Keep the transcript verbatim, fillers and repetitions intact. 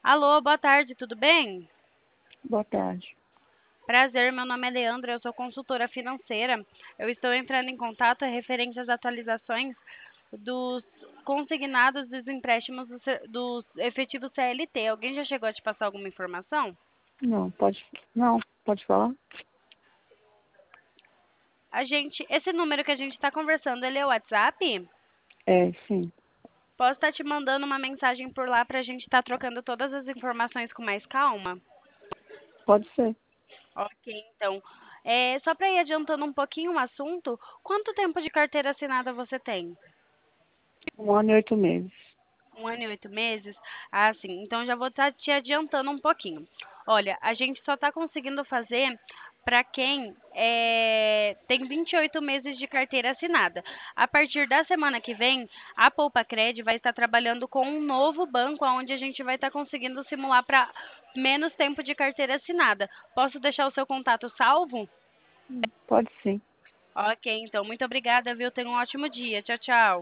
Alô, boa tarde, tudo bem? Boa tarde. Prazer, meu nome é Leandra, eu sou consultora financeira. Eu estou entrando em contato referente às atualizações dos consignados dos empréstimos do, C- do efetivo C L T. Alguém já chegou a te passar alguma informação? Não, pode. Não, pode falar? A gente, esse número que a gente está conversando, ele é o WhatsApp? É, sim. Posso estar te mandando uma mensagem por lá para a gente estar trocando todas as informações com mais calma? Pode ser. Ok, então. É, só para ir adiantando um pouquinho o assunto, quanto tempo de carteira assinada você tem? Um ano e oito meses. Um ano e oito meses? Ah, sim. Então já vou estar te adiantando um pouquinho. Olha, a gente só está conseguindo fazer para quem é, tem vinte e oito meses de carteira assinada. A partir da semana que vem, a Poupa Cred vai estar trabalhando com um novo banco, onde a gente vai estar conseguindo simular para menos tempo de carteira assinada. Posso deixar o seu contato salvo? Pode sim. Ok, então, muito obrigada, viu? Tenha um ótimo dia. Tchau, tchau.